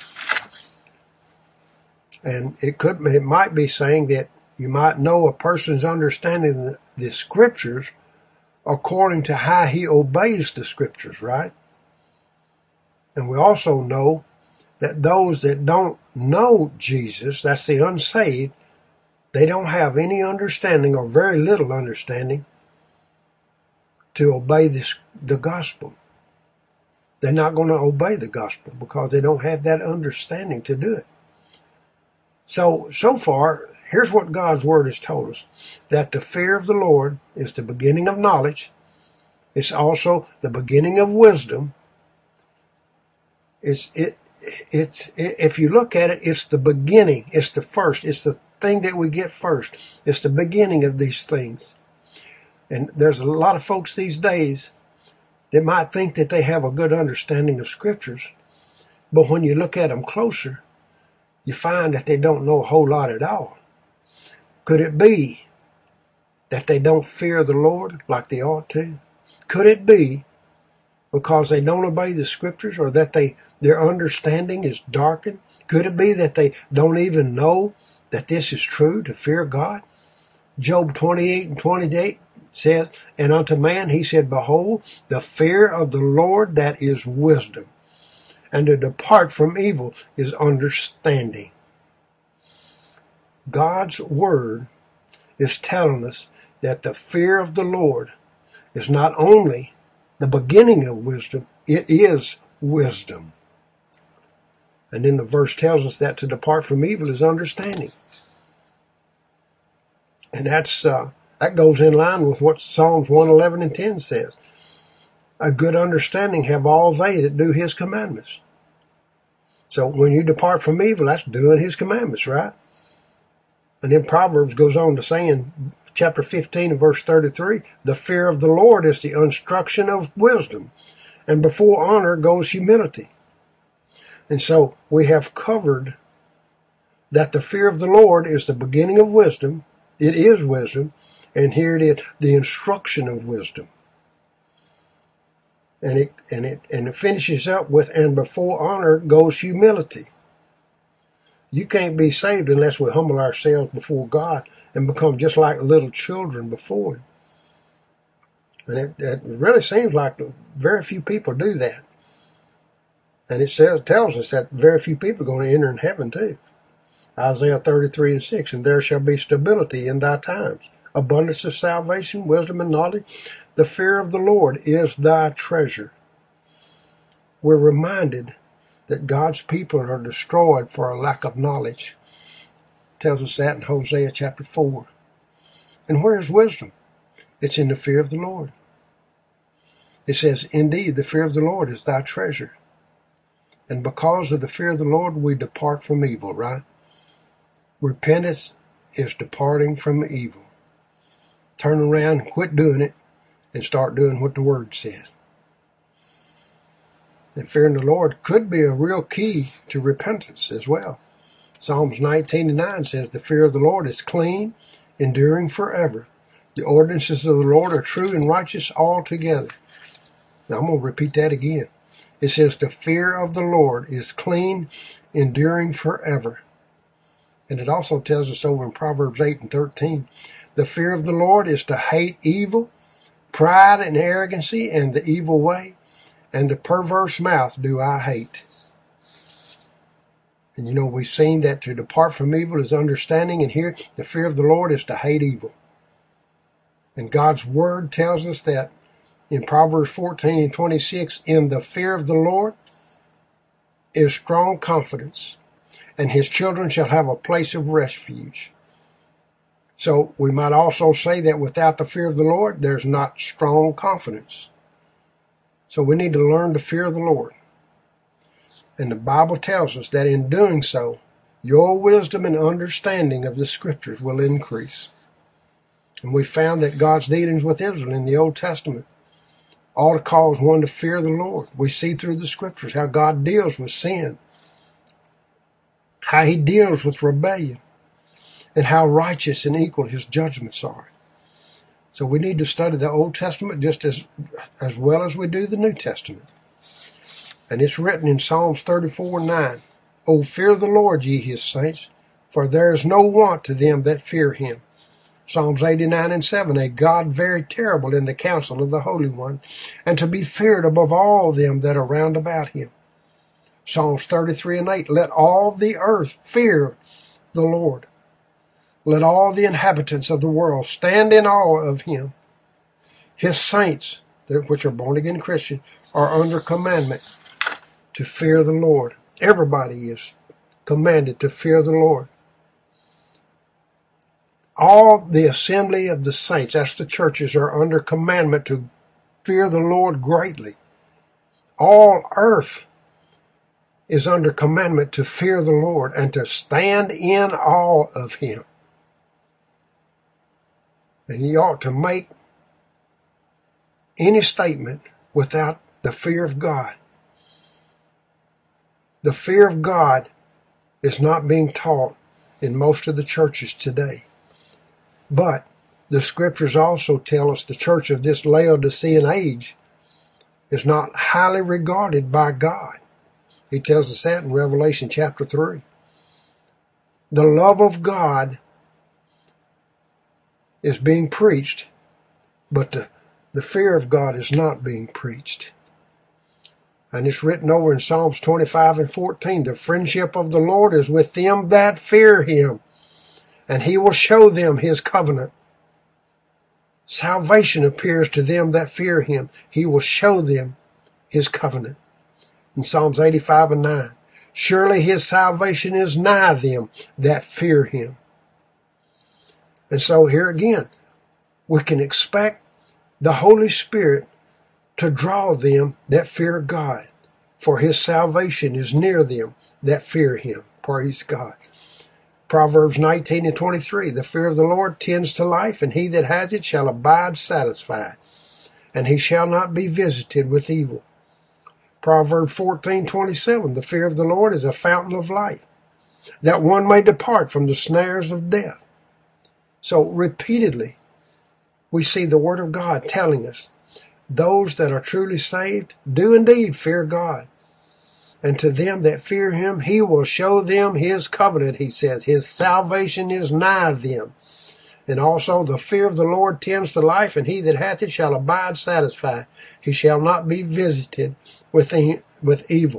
And it could, it might be saying that you might know a person's understanding the, the scriptures according to how he obeys the scriptures, right? And we also know that those that don't know Jesus, that's the unsaved, they don't have any understanding or very little understanding to obey this, the gospel. They're not going to obey the gospel because they don't have that understanding to do it. So, so far, here's what God's word has told us, that the fear of the Lord is the beginning of knowledge. It's also the beginning of wisdom. It's, it, it's, it, if you look at it, it's the beginning. It's the first. It's the thing that we get first. It's the beginning of these things. And there's a lot of folks these days that might think that they have a good understanding of scriptures, but when you look at them closer, you find that they don't know a whole lot at all. Could it be that they don't fear the Lord like they ought to? Could it be because they don't obey the scriptures, or that they their understanding is darkened? Could it be that they don't even know that this is true, to fear God? Job twenty-eight and twenty-eight says, and unto man he said, behold, the fear of the Lord, that is wisdom, and to depart from evil is understanding. God's word is telling us that the fear of the Lord is not only the beginning of wisdom, it is wisdom. And then the verse tells us that to depart from evil is understanding. And that's uh, that goes in line with what Psalms one eleven and ten says. A good understanding have all they that do his commandments. So when you depart from evil, that's doing his commandments, right? And then Proverbs goes on to say in chapter fifteen and verse thirty-three, the fear of the Lord is the instruction of wisdom, and before honor goes humility. And so we have covered that the fear of the Lord is the beginning of wisdom. It is wisdom. And here it is, the instruction of wisdom. And it, and it, and it finishes up with, and before honor goes humility. You can't be saved unless we humble ourselves before God and become just like little children before him. And it, it really seems like very few people do that. And it says, tells us that very few people are going to enter in heaven too. Isaiah thirty-three and six, and there shall be stability in thy times, abundance of salvation, wisdom and knowledge. The fear of the Lord is thy treasure. We're reminded that God's people are destroyed for a lack of knowledge. It tells us that in Hosea chapter four. And where is wisdom? It's in the fear of the Lord. It says, indeed, the fear of the Lord is thy treasure. And because of the fear of the Lord, we depart from evil, right? Repentance is departing from evil. Turn around, quit doing it, and start doing what the Word says. And fearing the Lord could be a real key to repentance as well. Psalms nineteen and nine says, the fear of the Lord is clean, enduring forever. The ordinances of the Lord are true and righteous altogether. Now I'm going to repeat that again. It says, the fear of the Lord is clean, enduring forever. And it also tells us over in Proverbs eight and thirteen, the fear of the Lord is to hate evil, pride and arrogancy, and the evil way, and the perverse mouth do I hate. And you know, we've seen that to depart from evil is understanding, and here the fear of the Lord is to hate evil. And God's word tells us that in Proverbs fourteen and twenty-six, in the fear of the Lord is strong confidence, and his children shall have a place of refuge. So we might also say that without the fear of the Lord, there's not strong confidence. So we need to learn to fear the Lord. And the Bible tells us that in doing so, your wisdom and understanding of the scriptures will increase. And we found that God's dealings with Israel in the Old Testament ought to cause one to fear the Lord. We see through the scriptures how God deals with sin, how he deals with rebellion, and how righteous and equal his judgments are. So we need to study the Old Testament just as, as well as we do the New Testament. And it's written in Psalms thirty-four and nine, O fear the Lord, ye his saints, for there is no want to them that fear him. Psalms eighty-nine and seven, a God very terrible in the counsel of the Holy One, and to be feared above all them that are round about him. Psalms thirty-three and eight, let all the earth fear the Lord. Let all the inhabitants of the world stand in awe of him. His saints, which are born-again Christians, are under commandment to fear the Lord. Everybody is commanded to fear the Lord. All the assembly of the saints, that's the churches, are under commandment to fear the Lord greatly. All earth is under commandment to fear the Lord and to stand in awe of him. And you ought to make any statement without the fear of God. The fear of God is not being taught in most of the churches today. But the scriptures also tell us the church of this Laodicean age is not highly regarded by God. He tells us that in Revelation chapter three. The love of God is being preached, but the, the fear of God is not being preached. And it's written over in Psalms twenty-five and fourteen, the friendship of the Lord is with them that fear him, and he will show them his covenant. Salvation appears to them that fear him. He will show them his covenant. In Psalms eighty-five and nine, surely his salvation is nigh them that fear him. And so here again, we can expect the Holy Spirit to draw them that fear God, for his salvation is near them that fear him. Praise God. Proverbs nineteen and twenty-three, the fear of the Lord tends to life, and he that has it shall abide satisfied, and he shall not be visited with evil. Proverbs fourteen twenty-seven, the fear of the Lord is a fountain of life, that one may depart from the snares of death. So repeatedly, we see the Word of God telling us, those that are truly saved do indeed fear God. And to them that fear him, he will show them his covenant, he says. His salvation is nigh them. And also the fear of the Lord tends to life, and he that hath it shall abide satisfied. He shall not be visited with, with evil.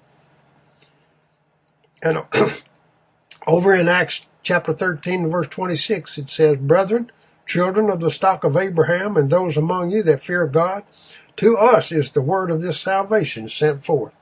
And over in Acts chapter thirteen, verse twenty-six, it says, brethren, children of the stock of Abraham, and those among you that fear God, to us is the word of this salvation sent forth.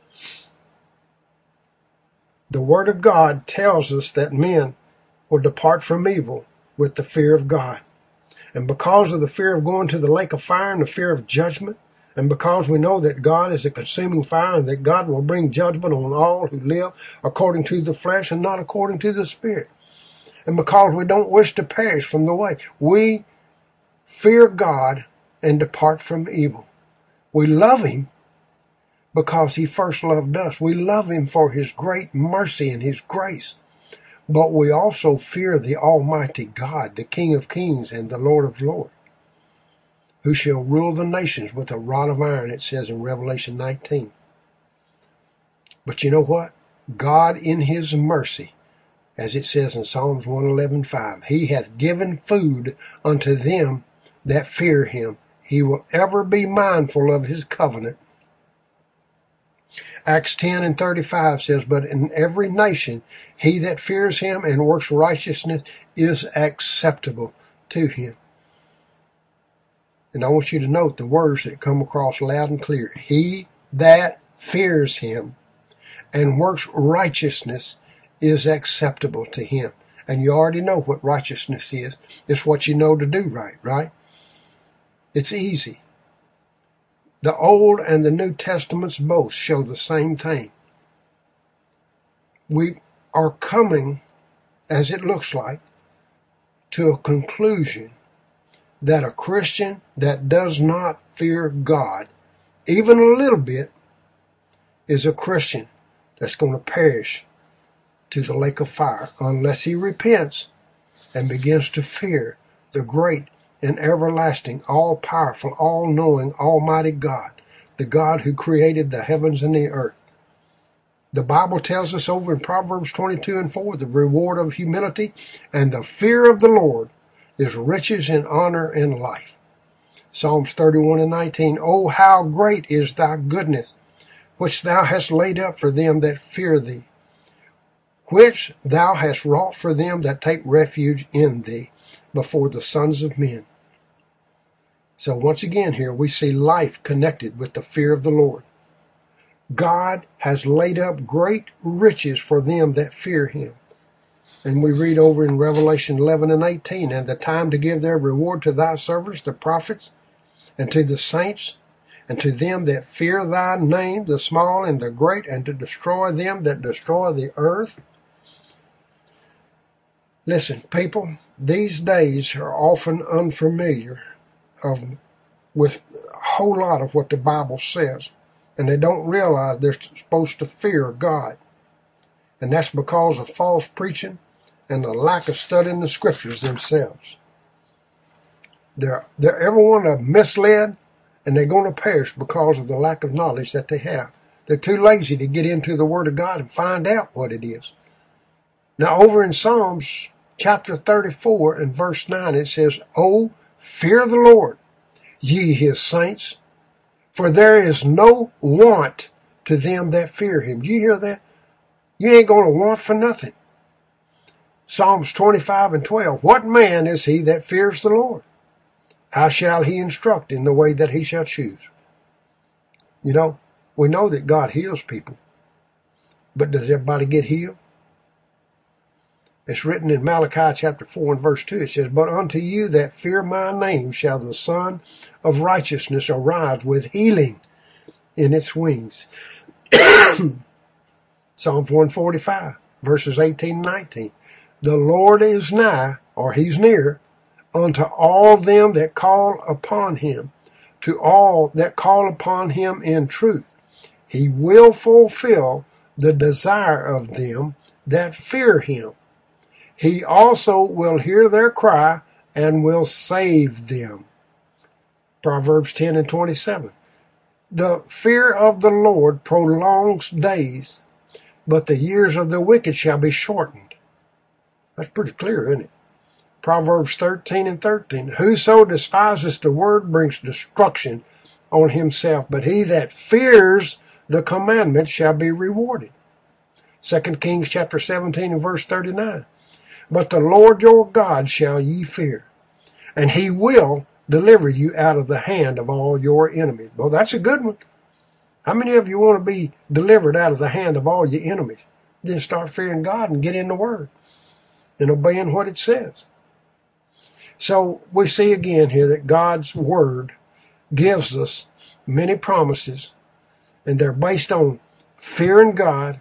The word of God tells us that men will depart from evil with the fear of God. And because of the fear of going to the lake of fire and the fear of judgment, and because we know that God is a consuming fire and that God will bring judgment on all who live according to the flesh and not according to the Spirit, and because we don't wish to perish from the way, we fear God and depart from evil. We love him because he first loved us. We love him for his great mercy and his grace. But we also fear the Almighty God, the King of kings and the Lord of lords, who shall rule the nations with a rod of iron, it says in Revelation nineteen. But you know what? God in his mercy, as it says in Psalms one eleven five, he hath given food unto them that fear him. He will ever be mindful of his covenant. Acts ten and thirty-five says, but in every nation he that fears him and works righteousness is acceptable to him. And I want you to note the words that come across loud and clear. He that fears him and works righteousness is acceptable to him. And you already know what righteousness is. It's what you know to do right, right? It's easy. The Old and the New Testaments both show the same thing. We are coming, as it looks like, to a conclusion that a Christian that does not fear God, even a little bit, is a Christian that's going to perish to the lake of fire unless he repents and begins to fear the great and everlasting, all-powerful, all-knowing, almighty God, the God who created the heavens and the earth. The Bible tells us over in Proverbs twenty-two and four, the reward of humility and the fear of the Lord is riches and honor and life. Psalms thirty-one and nineteen, oh, how great is thy goodness, which thou hast laid up for them that fear thee, which thou hast wrought for them that take refuge in thee before the sons of men. So once again here we see life connected with the fear of the Lord. God has laid up great riches for them that fear him. And we read over in Revelation eleven and eighteen, and the time to give their reward to thy servants, the prophets, and to the saints, and to them that fear thy name, the small and the great, and to destroy them that destroy the earth. Listen, people, these days are often unfamiliar of, with a whole lot of what the Bible says, and they don't realize they're supposed to fear God. And that's because of false preaching and the lack of studying the scriptures themselves. They're, they're every one of them misled, and they're going to perish because of the lack of knowledge that they have. They're too lazy to get into the Word of God and find out what it is. Now over in Psalms chapter thirty-four and verse nine, it says, oh, Fear the Lord, ye his saints, for there is no want to them that fear him. Do you hear that? You ain't going to want for nothing. Psalms twenty-five and twelve. What man is he that fears the Lord? How shall he instruct in the way that he shall choose? You know, we know that God heals people, but does everybody get healed? It's written in Malachi chapter four and verse two. It says, but unto you that fear my name shall the Son of righteousness arise with healing in its wings. Psalms one forty-five, verses eighteen and nineteen. The Lord is nigh, or he's near, unto all them that call upon him, to all that call upon him in truth. He will fulfill the desire of them that fear him. He also will hear their cry and will save them. Proverbs ten and twenty-seven. The fear of the Lord prolongs days, but the years of the wicked shall be shortened. That's pretty clear, isn't it? Proverbs thirteen and thirteen. Whoso despises the word brings destruction on himself, but he that fears the commandment shall be rewarded. Second Kings chapter seventeen and verse thirty-nine. But the Lord your God shall ye fear, and he will deliver you out of the hand of all your enemies. Well, that's a good one. How many of you want to be delivered out of the hand of all your enemies? Then start fearing God and get in the Word and obeying what it says. So we see again here that God's Word gives us many promises, and they're based on fearing God.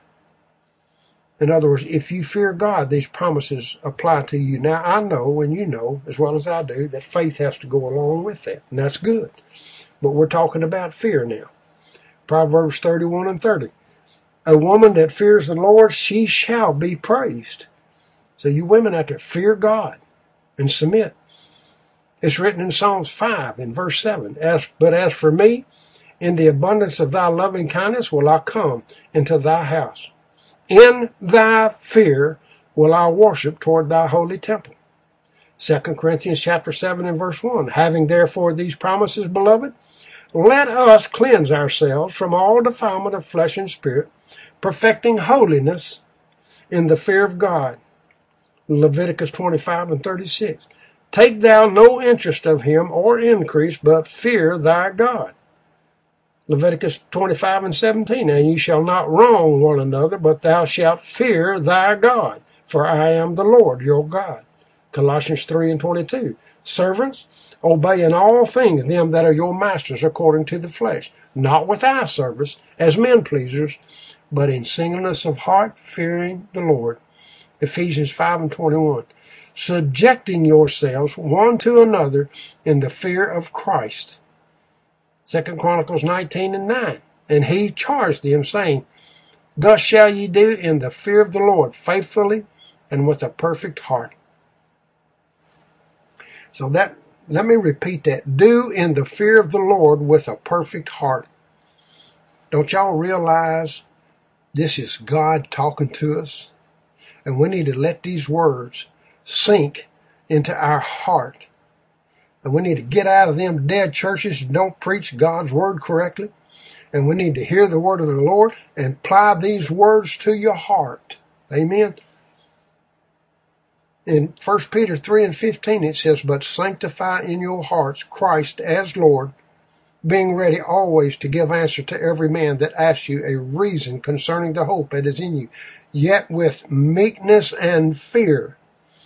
In other words, if you fear God, these promises apply to you. Now, I know, and you know as well as I do, that faith has to go along with that, and that's good. But we're talking about fear now. Proverbs thirty-one and thirty. A woman that fears the Lord, she shall be praised. So you women have to fear God and submit. It's written in Psalms five in verse seven. As, but as for me, in the abundance of thy loving kindness will I come into thy house. In thy fear will I worship toward thy holy temple. Second Corinthians chapter seven and verse one. Having therefore these promises, beloved, let us cleanse ourselves from all defilement of flesh and spirit, perfecting holiness in the fear of God. Leviticus twenty-five and thirty-six. Take thou no interest of him or increase, but fear thy God. Leviticus twenty-five and seventeen. And ye shall not wrong one another, but thou shalt fear thy God, for I am the Lord your God. Colossians three and twenty-two. Servants, obey in all things them that are your masters according to the flesh, not with eye service as men pleasers, but in singleness of heart, fearing the Lord. Ephesians five and twenty-one. Subjecting yourselves one to another in the fear of Christ. Second Chronicles nineteen and nine. And he charged them, saying, thus shall ye do in the fear of the Lord, faithfully and with a perfect heart. So that, let me repeat that. Do in the fear of the Lord with a perfect heart. Don't y'all realize this is God talking to us? And we need to let these words sink into our heart. And we need to get out of them dead churches that don't preach God's word correctly. And we need to hear the word of the Lord and apply these words to your heart. Amen. In First Peter three and fifteen it says, but sanctify in your hearts Christ as Lord, being ready always to give answer to every man that asks you a reason concerning the hope that is in you, yet with meekness and fear.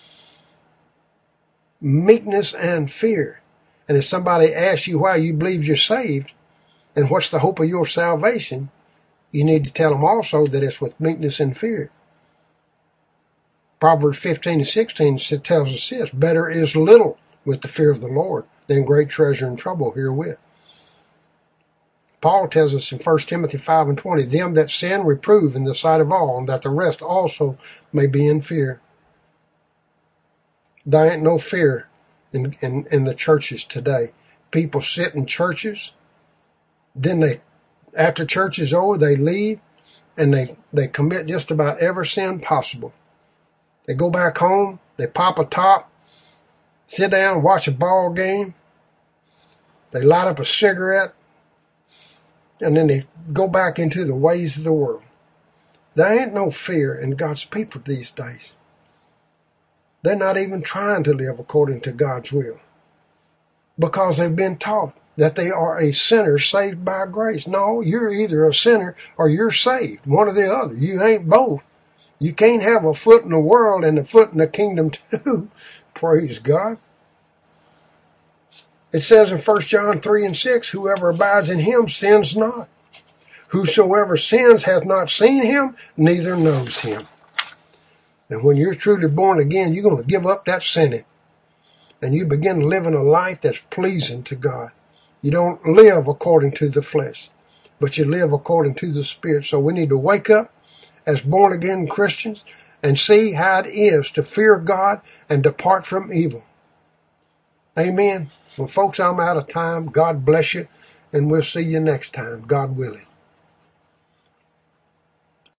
Meekness and fear. And if somebody asks you why you believe you're saved and what's the hope of your salvation, you need to tell them also that it's with meekness and fear. Proverbs fifteen and sixteen tells us this, better is little with the fear of the Lord than great treasure and trouble herewith. Paul tells us in First Timothy five and twenty, them that sin reprove in the sight of all, and that the rest also may be in fear. There ain't no fear in, in, in the churches today. People sit in churches, then they, after church is over, they leave, and they, they commit just about every sin possible. They go back home, they pop a top, sit down and watch a ball game. They light up a cigarette, and then they go back into the ways of the world. There ain't no fear in God's people these days. They're not even trying to live according to God's will because they've been taught that they are a sinner saved by grace. No, you're either a sinner or you're saved, one or the other. You ain't both. You can't have a foot in the world and a foot in the kingdom too. Praise God. It says in First John three and six, whoever abides in him sins not. Whosoever sins hath not seen him, neither knows him. And when you're truly born again, you're going to give up that sinning. And you begin living a life that's pleasing to God. You don't live according to the flesh, but you live according to the Spirit. So we need to wake up as born again Christians and see how it is to fear God and depart from evil. Amen. Well, folks, I'm out of time. God bless you, and we'll see you next time, God willing.